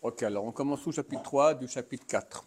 Ok, alors on commence au chapitre 3 du chapitre 4.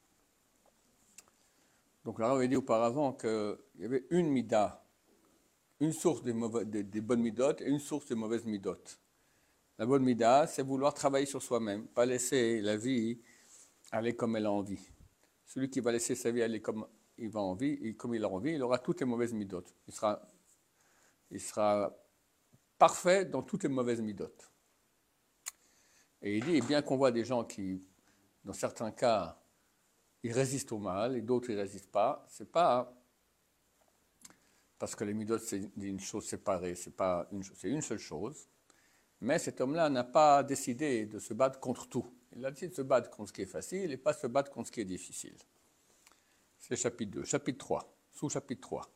Donc là, on avait dit auparavant qu'il y avait une mida, une source des bonnes midotes et une source des mauvaises midotes. La bonne mida, c'est vouloir travailler sur soi-même, pas laisser la vie aller comme elle a envie. Celui qui va laisser sa vie aller comme il a envie, et comme il a envie, il aura toutes les mauvaises midotes. Il sera parfait dans toutes les mauvaises midotes. Et il dit, bien qu'on voit des gens qui, dans certains cas, ils résistent au mal et d'autres ils ne résistent pas, c'est pas parce que les midotes c'est une chose séparée, c'est une seule chose. Mais cet homme-là n'a pas décidé de se battre contre tout. Il a décidé de se battre contre ce qui est facile et pas se battre contre ce qui est difficile. C'est chapitre 2. Chapitre 3, sous-chapitre 3.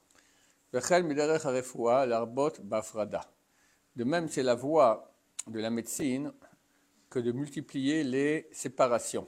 De même, c'est la voie de la médecine que de multiplier les séparations.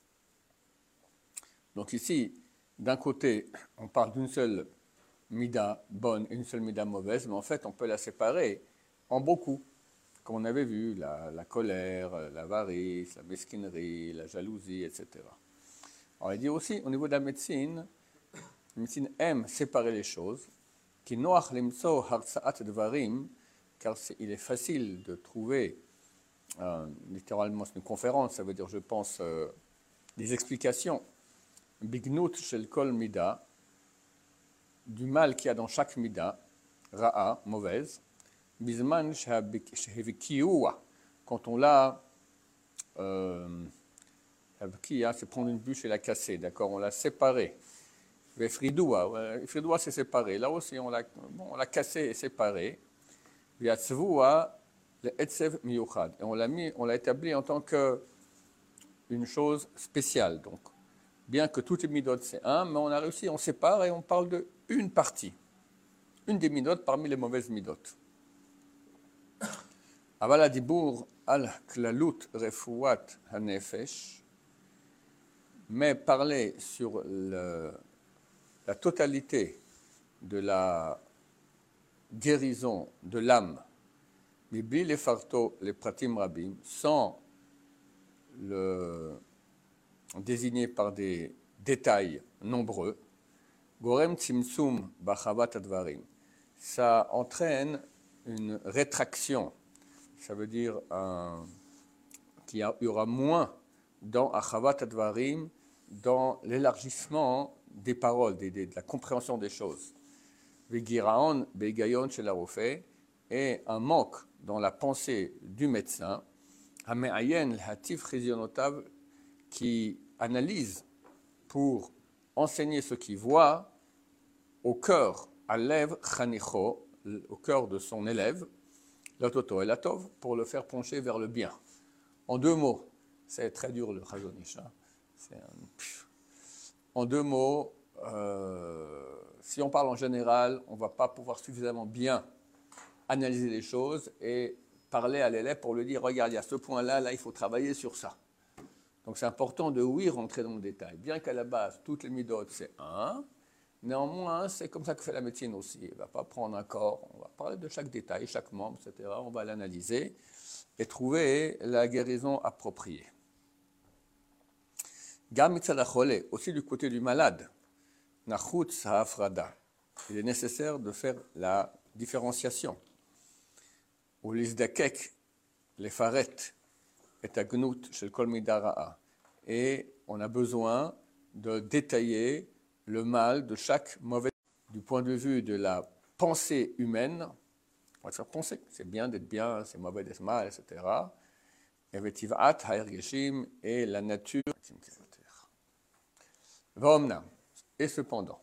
Donc ici, d'un côté, on parle d'une seule mida bonne et une seule mida mauvaise, mais en fait, on peut la séparer en beaucoup. Comme on avait vu, la colère, l'avarice, la mesquinerie, la jalousie, etc. Alors il dit aussi, au niveau de la médecine aime séparer les choses, qui noach limso hartsaat dvarim, car il est facile de trouver, littéralement c'est une conférence, ça veut dire je pense des explications, bignut shel kol mida, du mal qu'il y a dans chaque mida, ra'a, mauvaise, bisman shehevikiua, quand on l'a, c'est prendre une bûche et la casser, d'accord, on l'a séparée. Fridoua, c'est séparé. Là aussi, on l'a cassé et séparé. Et on l'a établi en tant qu'une chose spéciale. Donc, bien que toutes les midotes c'est un, mais on a réussi, on sépare et on parle d'une partie. Une des midotes parmi les mauvaises midotes. Avala dibour al klalut refouat hanefesh. Mais parler sur la totalité de la guérison de l'âme, Bibli les farto, les pratim rabim, sans le désigner par des détails nombreux, gorem tzimtzum bachavat advarim, ça entraîne une rétraction, ça veut dire qu'il y aura moins dans achavat advarim, dans l'élargissement des paroles, de la compréhension des choses. Vegiraon begayon chez la refait, et un manque dans la pensée du médecin, hameayen l'hatif chizionotav, qui analyse pour enseigner ce qu'il voit au cœur, à l'ève chanicho, au cœur de son élève, l'atoto et latov, pour le faire pencher vers le bien. En deux mots, c'est très dur le Chazon Ish. En deux mots, si on parle en général, on ne va pas pouvoir suffisamment bien analyser les choses et parler à l'élève pour lui dire, regarde, il y a ce point-là, là, il faut travailler sur ça. Donc c'est important de, oui, rentrer dans le détail. Bien qu'à la base, toutes les midotes, c'est un, néanmoins, c'est comme ça que fait la médecine aussi. Il ne va pas prendre un corps, on va parler de chaque détail, chaque membre, etc. On va l'analyser et trouver la guérison appropriée. Aussi du côté du malade, il est nécessaire de faire la différenciation. Ou l'izdakek, les faret, et agnut shel kol midara'a. Et on a besoin de détailler le mal de chaque mauvais. Du point de vue de la pensée humaine, on va se faire penser, c'est bien d'être bien, c'est mauvais d'être mal, etc. Et la nature. Et cependant,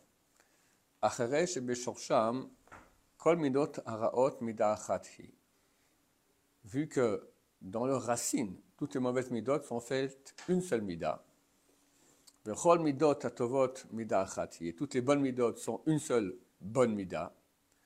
vu que dans leurs racines, toutes les mauvaises midot sont faites une seule mida, et toutes les bonnes midot sont une seule bonne mida,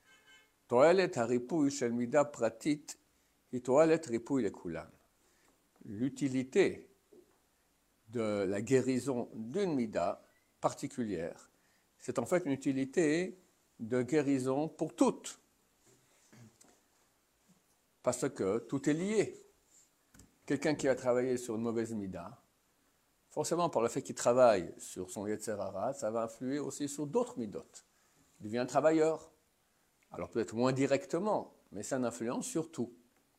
l'utilité de la guérison d'une mida particulière, c'est en fait une utilité de guérison pour toutes. Parce que tout est lié. quelqu'un qui va travailler sur une mauvaise mida, forcément par le fait qu'il travaille sur son Yetzer Hara, ça va influer aussi sur d'autres midot. Il devient un travailleur. Alors peut-être moins directement, mais ça a une influence sur tout.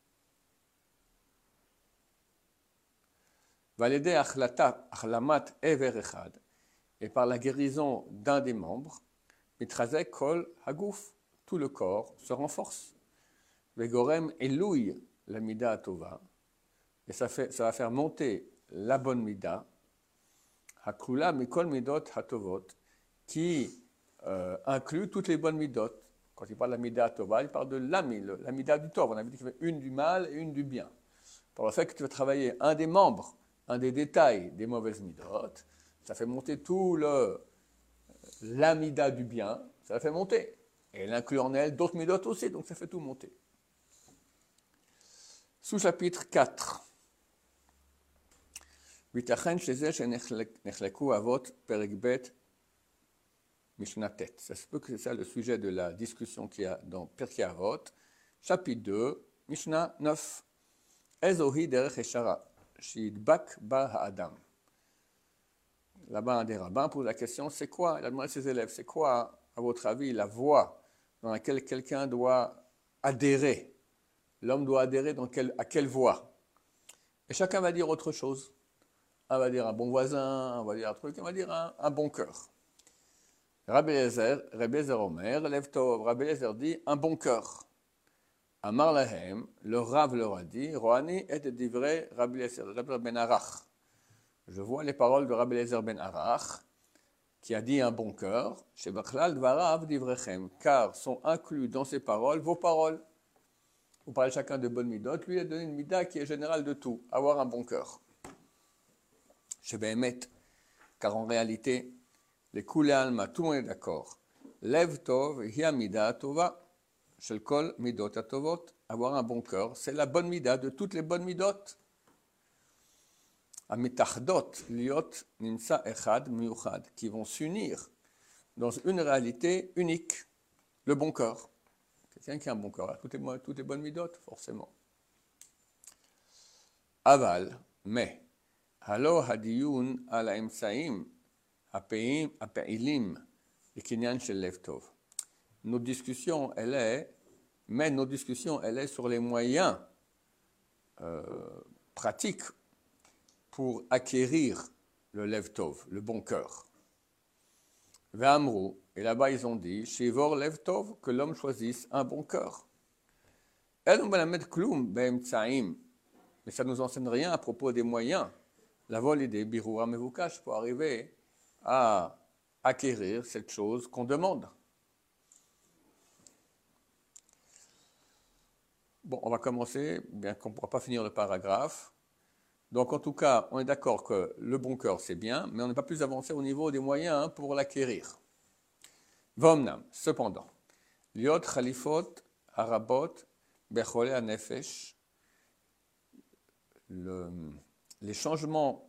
Validé achlamat ever echad, et par la guérison d'un des membres, mitrazek kol hagouf, tout le corps se renforce. Vegorem elouy la mida tova, et ça va faire monter la bonne mida, hakula mikol midot hatovot, qui inclut toutes les bonnes midot. Quand il parle de la mida tova, il parle de la mida du tov. On avait dit qu'il y avait une du mal et une du bien. Par le fait que tu vas travailler un des membres, un des détails des mauvaises midot, ça fait monter tout la mida du bien, ça la fait monter. Et elle inclut en elle d'autres midot aussi, donc ça fait tout monter. Sous-chapitre 4. Vitachen sheze shenechleku avot perek bet Mishnah Tet. Ça se peut que c'est ça le sujet de la discussion qu'il y a dans Pirkei Avot, chapitre 2, Mishnah 9. Ezohi derech eshara, shidbak ba ha'adam. Là-bas, un des rabbins pose la question, c'est quoi, il a demandé à ses élèves, c'est quoi, à votre avis, la voie dans laquelle quelqu'un doit adhérer? L'homme doit adhérer à quelle voie? Et chacun va dire autre chose. Un va dire un bon voisin, un va dire un truc, un va dire un bon cœur. Rabbi Eliezer Omer, Lev Tov, Rabbi Eliezer dit un bon cœur. Amar Lahem, le Rav leur a dit, Rohani et divrei Rabbi Eliezer ben Arach. Je vois les paroles de Rabbi Eliezer ben Arach, qui a dit un bon cœur, chez Bachlal Dvarav divrechem, car sont inclus dans ces paroles vos paroles. Vous parlez chacun de bonne midot, lui il a donné une mida qui est générale de tout, avoir un bon cœur. Chez Behemet, car en réalité, les Koulé Alma, tout le monde est d'accord. Lev Tov, Hiya Mida Tova, Shel Kol Midot Atovot, avoir un bon cœur, c'est la bonne mida de toutes les bonnes midot. Amitachdot, Liot, Nimsa Echad, Miuchad, qui vont s'unir dans une réalité unique, le bon cœur. Quelqu'un qui a un bon cœur, toutes les bonnes midot, forcément. Aval, mais, Halo Hadiyun ala Emsaim, Apeilim, et Kinyan Shel Lev Tov. Notre discussion, elle est sur les moyens pratiques pour acquérir le Lev Tov, le bon cœur. Ve'amru, et là-bas ils ont dit, Shivor Lev Tov, que l'homme choisisse un bon cœur. El Melamed Klum Be'emtsaim, mais ça ne nous enseigne rien à propos des moyens. La vol des Birura Mevukash pour arriver à acquérir cette chose qu'on demande. Bon, on va commencer, bien qu'on ne pourra pas finir le paragraphe. Donc, en tout cas, on est d'accord que le bon cœur, c'est bien, mais on n'est pas plus avancé au niveau des moyens pour l'acquérir. Vomnam, cependant, liot khalifot harabot bechole anefesh, les changements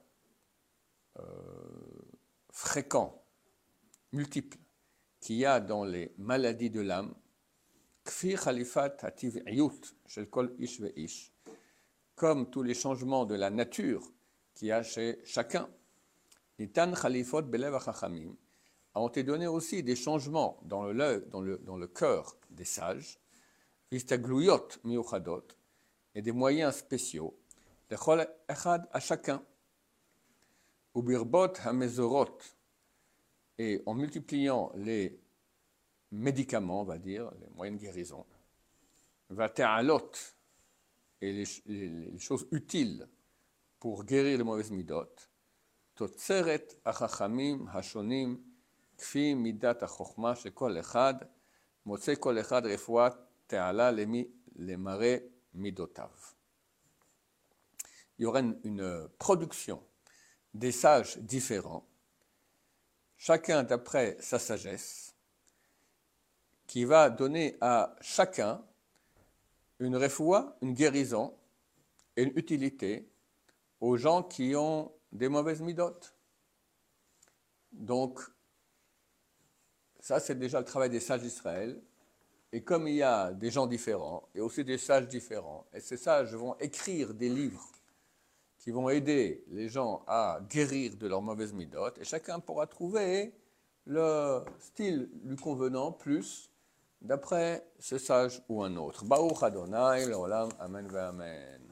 fréquents, multiples, qu'il y a dans les maladies de l'âme, kfi khalifat hativ'iyut shel kol ish ve'ish, comme tous les changements de la nature qu'il y a chez chacun. Nitan khalifot belev hachachamim, ont été donnés aussi des changements dans le cœur des sages, vistagluyot miuchadot, et des moyens spéciaux, lechol echad à chacun, ubirbot hamezorot, et en multipliant les médicaments, on va dire, les moyens de guérison, vate'alot, et les choses utiles pour guérir les mauvaises midot, totzeret achachamim hashonim, kfi midat achochma shekol echad, motze kol echad refuat te'ala lemare midotav. Il y aura une production des sages différents, chacun d'après sa sagesse, qui va donner à chacun une refoua, une guérison et une utilité aux gens qui ont des mauvaises midot. Donc, ça c'est déjà le travail des sages d'Israël. Et comme il y a des gens différents, et aussi des sages différents, et ces sages vont écrire des livres qui vont aider les gens à guérir de leurs mauvaises midotes, et chacun pourra trouver le style lui convenant plus d'après ce sage ou un autre. Baruch Adonai, l'olam, amen ve amen.